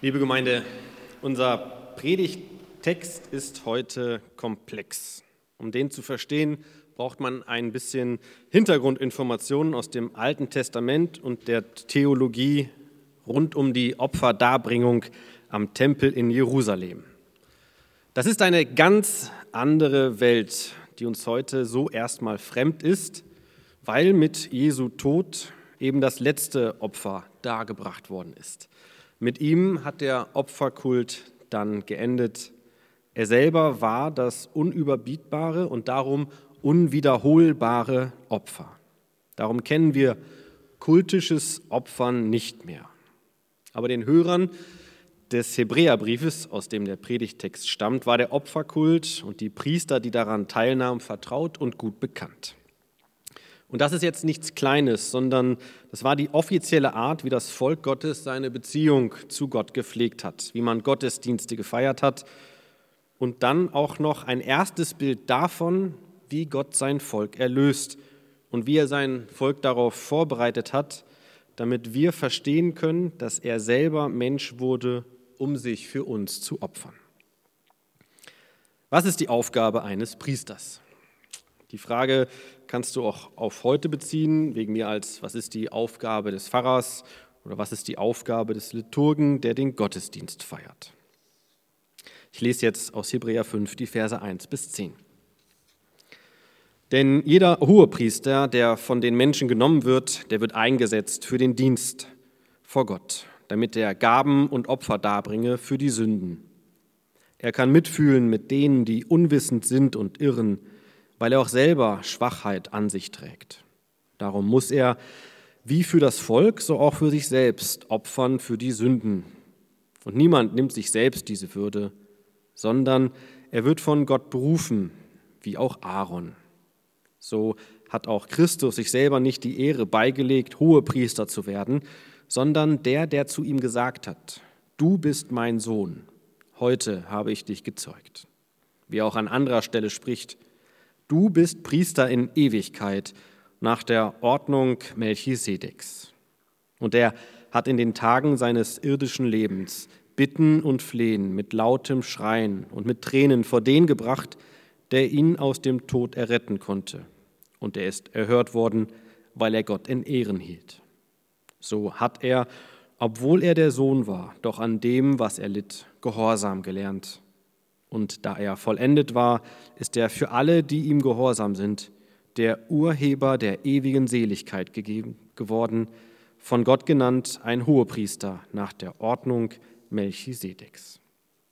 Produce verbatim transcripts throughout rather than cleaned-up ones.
Liebe Gemeinde, unser Predigttext ist heute komplex. Um den zu verstehen, braucht man ein bisschen Hintergrundinformationen aus dem Alten Testament und der Theologie rund um die Opferdarbringung am Tempel in Jerusalem. Das ist eine ganz andere Welt, die uns heute so erstmal fremd ist, weil mit Jesu Tod eben das letzte Opfer dargebracht worden ist. Mit ihm hat der Opferkult dann geendet. Er selber war das unüberbietbare und darum unwiederholbare Opfer. Darum kennen wir kultisches Opfern nicht mehr. Aber den Hörern des Hebräerbriefes, aus dem der Predigttext stammt, war der Opferkult und die Priester, die daran teilnahmen, vertraut und gut bekannt. Und das ist jetzt nichts Kleines, sondern das war die offizielle Art, wie das Volk Gottes seine Beziehung zu Gott gepflegt hat, wie man Gottesdienste gefeiert hat und dann auch noch ein erstes Bild davon, wie Gott sein Volk erlöst und wie er sein Volk darauf vorbereitet hat, damit wir verstehen können, dass er selber Mensch wurde, um sich für uns zu opfern. Was ist die Aufgabe eines Priesters? Die Frage kannst du auch auf heute beziehen, wegen mir als, was ist die Aufgabe des Pfarrers oder was ist die Aufgabe des Liturgen, der den Gottesdienst feiert. Ich lese jetzt aus Hebräer fünf die Verse eins bis zehn. Denn jeder Hohepriester, der von den Menschen genommen wird, der wird eingesetzt für den Dienst vor Gott, damit er Gaben und Opfer darbringe für die Sünden. Er kann mitfühlen mit denen, die unwissend sind und irren, weil er auch selber Schwachheit an sich trägt. Darum muss er, wie für das Volk, so auch für sich selbst, opfern für die Sünden. Und niemand nimmt sich selbst diese Würde, sondern er wird von Gott berufen, wie auch Aaron. So hat auch Christus sich selber nicht die Ehre beigelegt, Hohepriester zu werden, sondern der, der zu ihm gesagt hat, du bist mein Sohn, heute habe ich dich gezeugt. Wie auch an anderer Stelle spricht, du bist Priester in Ewigkeit nach der Ordnung Melchisedeks. Und er hat in den Tagen seines irdischen Lebens Bitten und Flehen mit lautem Schreien und mit Tränen vor den gebracht, der ihn aus dem Tod erretten konnte. Und er ist erhört worden, weil er Gott in Ehren hielt. So hat er, obwohl er der Sohn war, doch an dem, was er litt, Gehorsam gelernt. Und da er vollendet war, ist er für alle, die ihm gehorsam sind, der Urheber der ewigen Seligkeit gegeben, geworden, von Gott genannt ein Hohepriester nach der Ordnung Melchisedeks.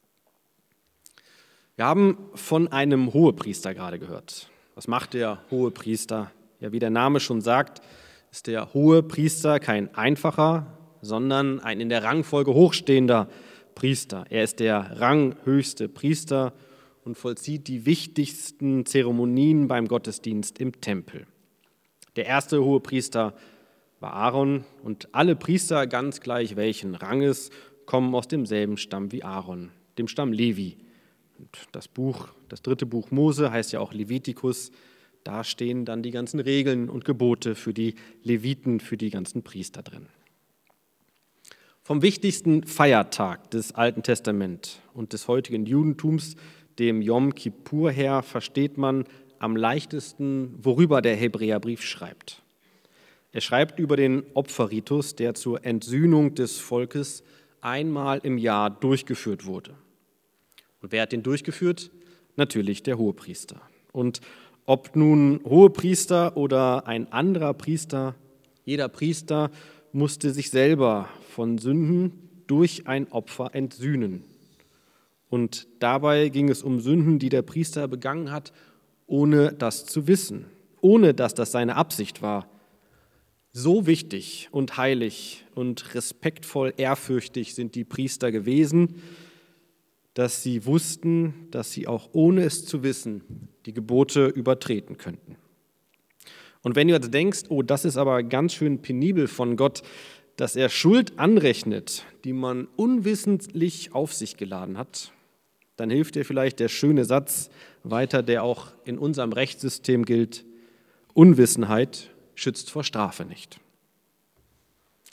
Wir haben von einem Hohepriester gerade gehört. Was macht der Hohepriester? Ja, wie der Name schon sagt, ist der Hohepriester kein einfacher, sondern ein in der Rangfolge hochstehender Priester. Er ist der ranghöchste Priester und vollzieht die wichtigsten Zeremonien beim Gottesdienst im Tempel. Der erste Hohepriester war Aaron und alle Priester, ganz gleich welchen Ranges, kommen aus demselben Stamm wie Aaron, dem Stamm Levi. Und das Buch, das dritte Buch Mose heißt ja auch Levitikus. Da stehen dann die ganzen Regeln und Gebote für die Leviten, für die ganzen Priester drin. Vom wichtigsten Feiertag des Alten Testaments und des heutigen Judentums, dem Jom Kippur her, versteht man am leichtesten, worüber der Hebräerbrief schreibt. Er schreibt über den Opferritus, der zur Entsühnung des Volkes einmal im Jahr durchgeführt wurde. Und wer hat den durchgeführt? Natürlich der Hohepriester. Und ob nun Hohepriester oder ein anderer Priester, jeder Priester musste sich selber von Sünden durch ein Opfer entsühnen. Und dabei ging es um Sünden, die der Priester begangen hat, ohne das zu wissen, ohne dass das seine Absicht war. So wichtig und heilig und respektvoll ehrfürchtig sind die Priester gewesen, dass sie wussten, dass sie auch ohne es zu wissen die Gebote übertreten könnten. Und wenn du jetzt denkst, oh, das ist aber ganz schön penibel von Gott, dass er Schuld anrechnet, die man unwissentlich auf sich geladen hat, dann hilft dir vielleicht der schöne Satz weiter, der auch in unserem Rechtssystem gilt: Unwissenheit schützt vor Strafe nicht.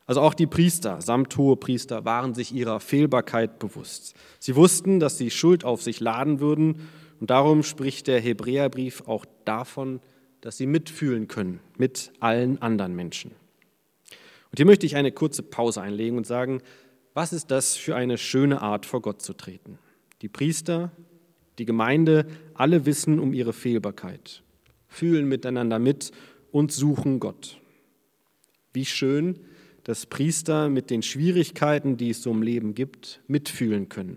Also auch die Priester samt Hohepriester waren sich ihrer Fehlbarkeit bewusst. Sie wussten, dass sie Schuld auf sich laden würden und darum spricht der Hebräerbrief auch davon, dass sie mitfühlen können mit allen anderen Menschen. Und hier möchte ich eine kurze Pause einlegen und sagen, was ist das für eine schöne Art, vor Gott zu treten? Die Priester, die Gemeinde, alle wissen um ihre Fehlbarkeit, fühlen miteinander mit und suchen Gott. Wie schön, dass Priester mit den Schwierigkeiten, die es so im Leben gibt, mitfühlen können.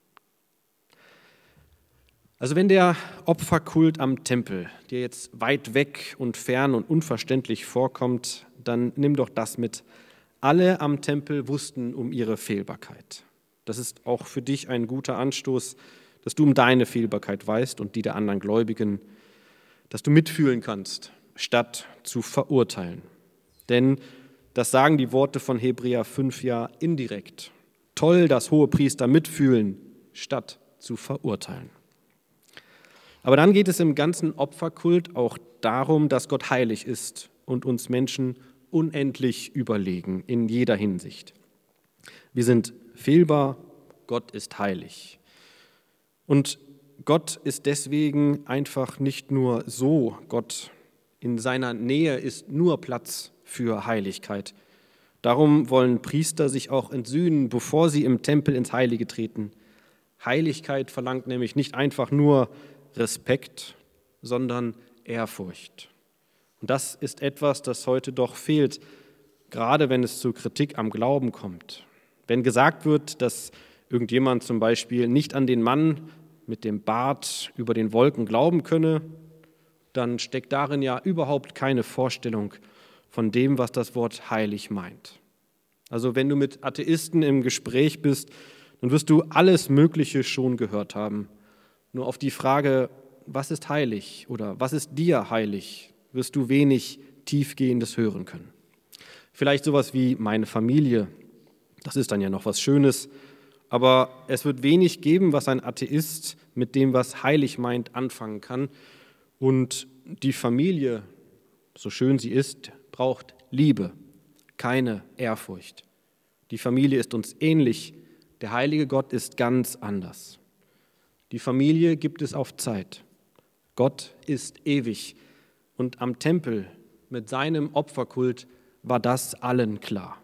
Also wenn der Opferkult am Tempel dir jetzt weit weg und fern und unverständlich vorkommt, dann nimm doch das mit. Alle am Tempel wussten um ihre Fehlbarkeit. Das ist auch für dich ein guter Anstoß, dass du um deine Fehlbarkeit weißt und die der anderen Gläubigen, dass du mitfühlen kannst, statt zu verurteilen. Denn das sagen die Worte von Hebräer fünf ja indirekt. Toll, dass Hohepriester mitfühlen, statt zu verurteilen. Aber dann geht es im ganzen Opferkult auch darum, dass Gott heilig ist und uns Menschen unendlich überlegen in jeder Hinsicht. Wir sind fehlbar, Gott ist heilig. Und Gott ist deswegen einfach nicht nur so Gott. In seiner Nähe ist nur Platz für Heiligkeit. Darum wollen Priester sich auch entsühnen, bevor sie im Tempel ins Heilige treten. Heiligkeit verlangt nämlich nicht einfach nur Respekt, sondern Ehrfurcht. Und das ist etwas, das heute doch fehlt, gerade wenn es zur Kritik am Glauben kommt. Wenn gesagt wird, dass irgendjemand zum Beispiel nicht an den Mann mit dem Bart über den Wolken glauben könne, dann steckt darin ja überhaupt keine Vorstellung von dem, was das Wort heilig meint. Also wenn du mit Atheisten im Gespräch bist, dann wirst du alles Mögliche schon gehört haben. Nur auf die Frage, was ist heilig oder was ist dir heilig, wirst du wenig Tiefgehendes hören können. Vielleicht sowas wie meine Familie, das ist dann ja noch was Schönes, aber es wird wenig geben, was ein Atheist mit dem, was heilig meint, anfangen kann. Und die Familie, so schön sie ist, braucht Liebe, keine Ehrfurcht. Die Familie ist uns ähnlich, der heilige Gott ist ganz anders. Die Familie gibt es auf Zeit. Gott ist ewig. Und am Tempel mit seinem Opferkult war das allen klar.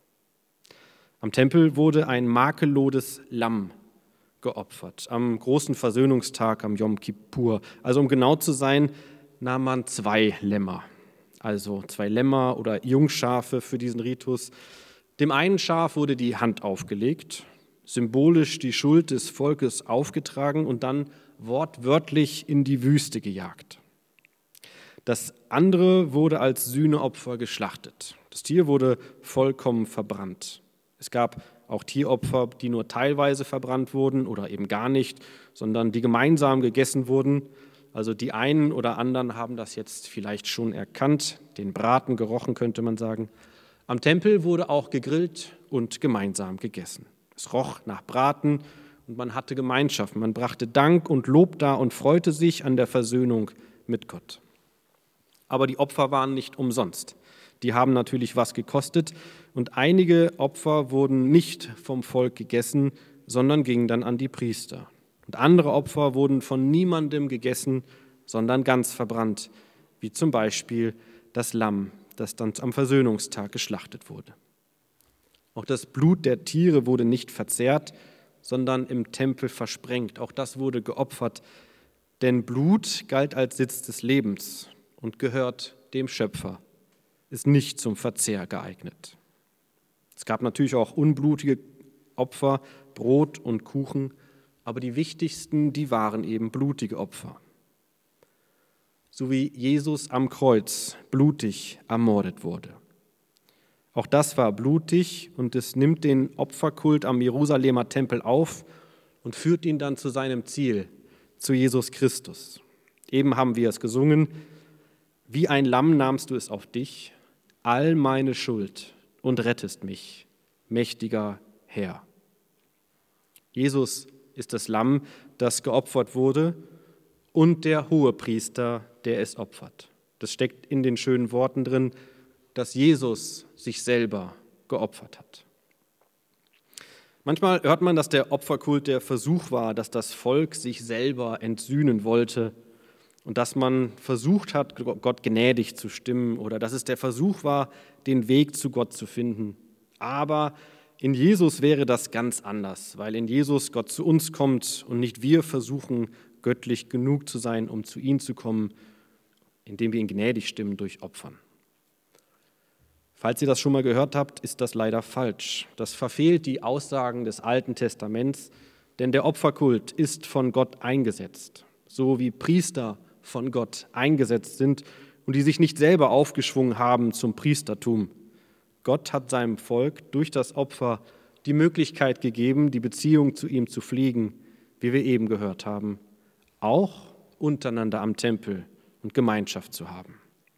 Am Tempel wurde ein makelloses Lamm geopfert, am großen Versöhnungstag, am Yom Kippur. Also um genau zu sein, nahm man zwei Lämmer, also zwei Lämmer oder Jungschafe für diesen Ritus. Dem einen Schaf wurde die Hand aufgelegt, symbolisch die Schuld des Volkes aufgetragen und dann wortwörtlich in die Wüste gejagt. Das andere wurde als Sühneopfer geschlachtet. Das Tier wurde vollkommen verbrannt. Es gab auch Tieropfer, die nur teilweise verbrannt wurden oder eben gar nicht, sondern die gemeinsam gegessen wurden. Also die einen oder anderen haben das jetzt vielleicht schon erkannt, den Braten gerochen, könnte man sagen. Am Tempel wurde auch gegrillt und gemeinsam gegessen. Es roch nach Braten und man hatte Gemeinschaft. Man brachte Dank und Lob dar und freute sich an der Versöhnung mit Gott. Aber die Opfer waren nicht umsonst. Die haben natürlich was gekostet und einige Opfer wurden nicht vom Volk gegessen, sondern gingen dann an die Priester. Und andere Opfer wurden von niemandem gegessen, sondern ganz verbrannt, wie zum Beispiel das Lamm, das dann am Versöhnungstag geschlachtet wurde. Auch das Blut der Tiere wurde nicht verzehrt, sondern im Tempel versprengt. Auch das wurde geopfert, denn Blut galt als Sitz des Lebens und gehört dem Schöpfer, ist nicht zum Verzehr geeignet. Es gab natürlich auch unblutige Opfer, Brot und Kuchen, aber die wichtigsten, die waren eben blutige Opfer. So wie Jesus am Kreuz blutig ermordet wurde. Auch das war blutig und es nimmt den Opferkult am Jerusalemer Tempel auf und führt ihn dann zu seinem Ziel, zu Jesus Christus. Eben haben wir es gesungen, wie ein Lamm nahmst du es auf dich, all meine Schuld und rettest mich, mächtiger Herr. Jesus ist das Lamm, das geopfert wurde und der Hohepriester, der es opfert. Das steckt in den schönen Worten drin, dass Jesus sich selber geopfert hat. Manchmal hört man, dass der Opferkult der Versuch war, dass das Volk sich selber entsühnen wollte und dass man versucht hat, Gott gnädig zu stimmen oder dass es der Versuch war, den Weg zu Gott zu finden. Aber in Jesus wäre das ganz anders, weil in Jesus Gott zu uns kommt und nicht wir versuchen, göttlich genug zu sein, um zu ihm zu kommen, indem wir ihn gnädig stimmen durch Opfern. Falls ihr das schon mal gehört habt, ist das leider falsch. Das verfehlt die Aussagen des Alten Testaments, denn der Opferkult ist von Gott eingesetzt, so wie Priester von Gott eingesetzt sind und die sich nicht selber aufgeschwungen haben zum Priestertum. Gott hat seinem Volk durch das Opfer die Möglichkeit gegeben, die Beziehung zu ihm zu pflegen, wie wir eben gehört haben, auch untereinander am Tempel und Gemeinschaft zu haben.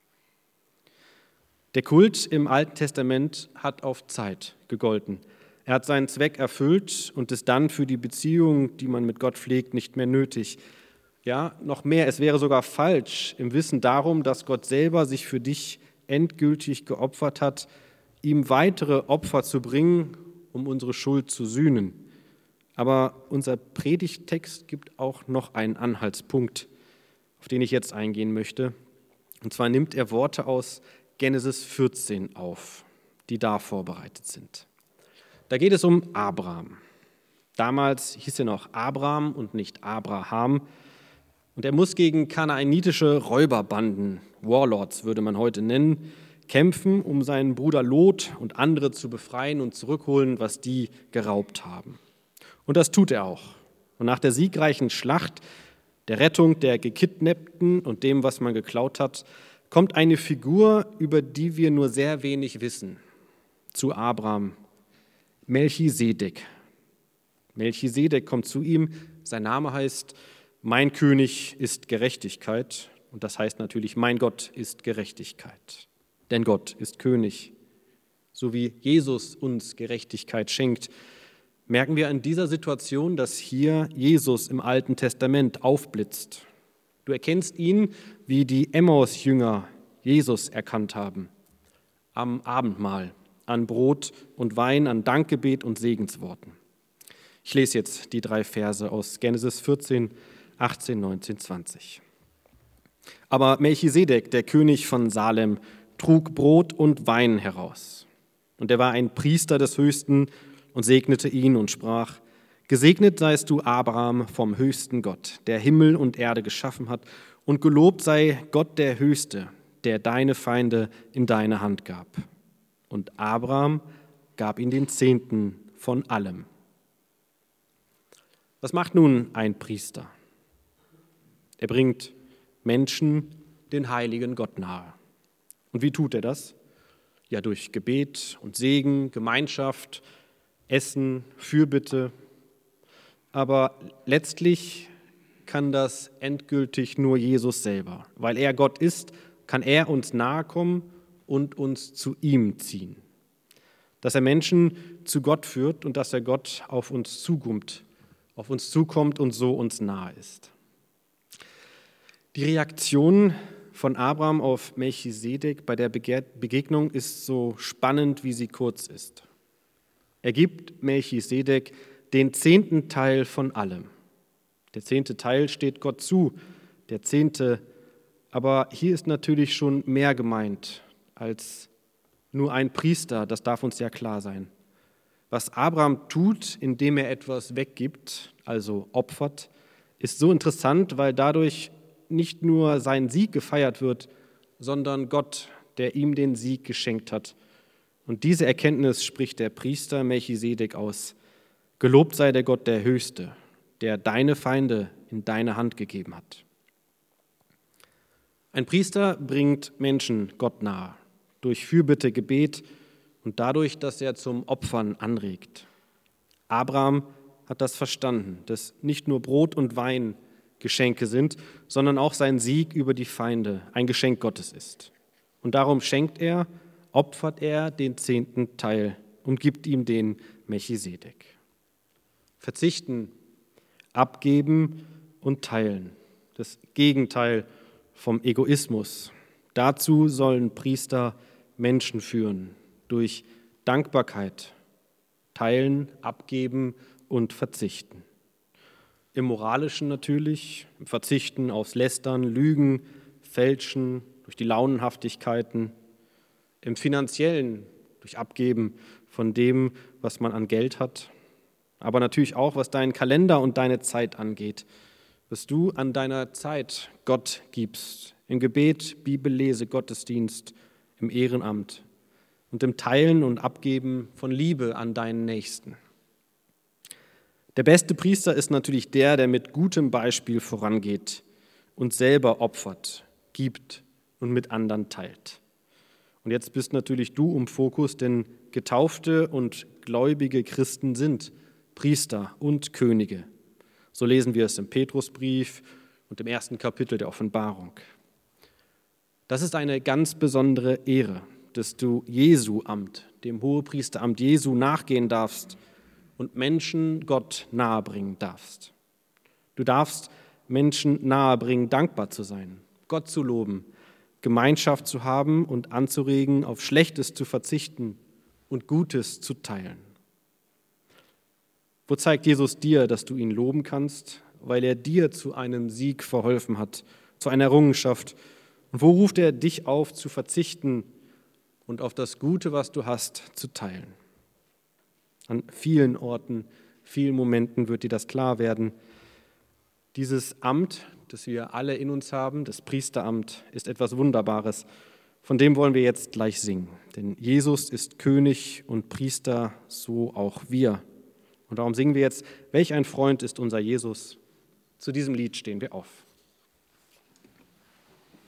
Der Kult im Alten Testament hat auf Zeit gegolten. Er hat seinen Zweck erfüllt und ist dann für die Beziehung, die man mit Gott pflegt, nicht mehr nötig. Ja, noch mehr, es wäre sogar falsch, im Wissen darum, dass Gott selber sich für dich endgültig geopfert hat, ihm weitere Opfer zu bringen, um unsere Schuld zu sühnen. Aber unser Predigttext gibt auch noch einen Anhaltspunkt, auf den ich jetzt eingehen möchte. Und zwar nimmt er Worte aus Genesis vierzehn auf, die da vorbereitet sind. Da geht es um Abraham. Damals hieß er noch Abram und nicht Abraham. Und er muss gegen kanaanitische Räuberbanden, Warlords würde man heute nennen, kämpfen, um seinen Bruder Lot und andere zu befreien und zurückholen, was die geraubt haben. Und das tut er auch. Und nach der siegreichen Schlacht, der Rettung der Gekidnappten und dem, was man geklaut hat, kommt eine Figur, über die wir nur sehr wenig wissen, zu Abraham, Melchisedek. Melchisedek kommt zu ihm, sein Name heißt, mein König ist Gerechtigkeit und das heißt natürlich, mein Gott ist Gerechtigkeit, denn Gott ist König. So wie Jesus uns Gerechtigkeit schenkt, merken wir an dieser Situation, dass hier Jesus im Alten Testament aufblitzt. Du erkennst ihn, wie die Emmaus-Jünger Jesus erkannt haben, am Abendmahl, an Brot und Wein, an Dankgebet und Segensworten. Ich lese jetzt die drei Verse aus Genesis vierzehn, achtzehn, neunzehn, zwanzig. Aber Melchisedek, der König von Salem, trug Brot und Wein heraus. Und er war ein Priester des Höchsten und segnete ihn und sprach: Gesegnet seist du, Abraham, vom höchsten Gott, der Himmel und Erde geschaffen hat, und gelobt sei Gott der Höchste, der deine Feinde in deine Hand gab. Und Abraham gab ihm den Zehnten von allem. Was macht nun ein Priester? Er bringt Menschen den heiligen Gott nahe. Und wie tut er das? Ja, durch Gebet und Segen, Gemeinschaft, Essen, Fürbitte. Aber letztlich kann das endgültig nur Jesus selber. Weil er Gott ist, kann er uns nahe kommen und uns zu ihm ziehen. Dass er Menschen zu Gott führt und dass er Gott auf uns zukommt, auf uns zukommt und so uns nahe ist. Die Reaktion von Abraham auf Melchisedek bei der Begegnung ist so spannend, wie sie kurz ist. Er gibt Melchisedek den zehnten Teil von allem. Der zehnte Teil steht Gott zu, der zehnte, aber hier ist natürlich schon mehr gemeint als nur ein Priester, das darf uns ja klar sein. Was Abraham tut, indem er etwas weggibt, also opfert, ist so interessant, weil dadurch nicht nur sein Sieg gefeiert wird, sondern Gott, der ihm den Sieg geschenkt hat. Und diese Erkenntnis spricht der Priester Melchisedek aus. Gelobt sei der Gott der Höchste, der deine Feinde in deine Hand gegeben hat. Ein Priester bringt Menschen Gott nahe, durch Fürbitte, Gebet und dadurch, dass er zum Opfern anregt. Abraham hat das verstanden, dass nicht nur Brot und Wein Geschenke sind, sondern auch sein Sieg über die Feinde ein Geschenk Gottes ist. Und darum schenkt er, opfert er den zehnten Teil und gibt ihm den Melchisedek. Verzichten, abgeben und teilen. Das Gegenteil vom Egoismus. Dazu sollen Priester Menschen führen, durch Dankbarkeit, teilen, abgeben und verzichten. Im Moralischen natürlich, im Verzichten aufs Lästern, Lügen, Fälschen, durch die Launenhaftigkeiten. Im Finanziellen, durch Abgeben von dem, was man an Geld hat. Aber natürlich auch, was deinen Kalender und deine Zeit angeht. Was du an deiner Zeit Gott gibst. Im Gebet, Bibellese, Gottesdienst, im Ehrenamt und im Teilen und Abgeben von Liebe an deinen Nächsten. Der beste Priester ist natürlich der, der mit gutem Beispiel vorangeht und selber opfert, gibt und mit anderen teilt. Und jetzt bist natürlich du im Fokus, denn getaufte und gläubige Christen sind Priester und Könige. So lesen wir es im Petrusbrief und im ersten Kapitel der Offenbarung. Das ist eine ganz besondere Ehre, dass du Jesu Amt, dem Hohepriesteramt Jesu nachgehen darfst und Menschen Gott nahebringen darfst. Du darfst Menschen nahebringen, dankbar zu sein, Gott zu loben, Gemeinschaft zu haben und anzuregen, auf Schlechtes zu verzichten und Gutes zu teilen. Wo zeigt Jesus dir, dass du ihn loben kannst, weil er dir zu einem Sieg verholfen hat, zu einer Errungenschaft? Und wo ruft er dich auf, zu verzichten und auf das Gute, was du hast, zu teilen? An vielen Orten, vielen Momenten wird dir das klar werden. Dieses Amt, das wir alle in uns haben, das Priesteramt, ist etwas Wunderbares. Von dem wollen wir jetzt gleich singen. Denn Jesus ist König und Priester, so auch wir. Und darum singen wir jetzt, welch ein Freund ist unser Jesus. Zu diesem Lied stehen wir auf.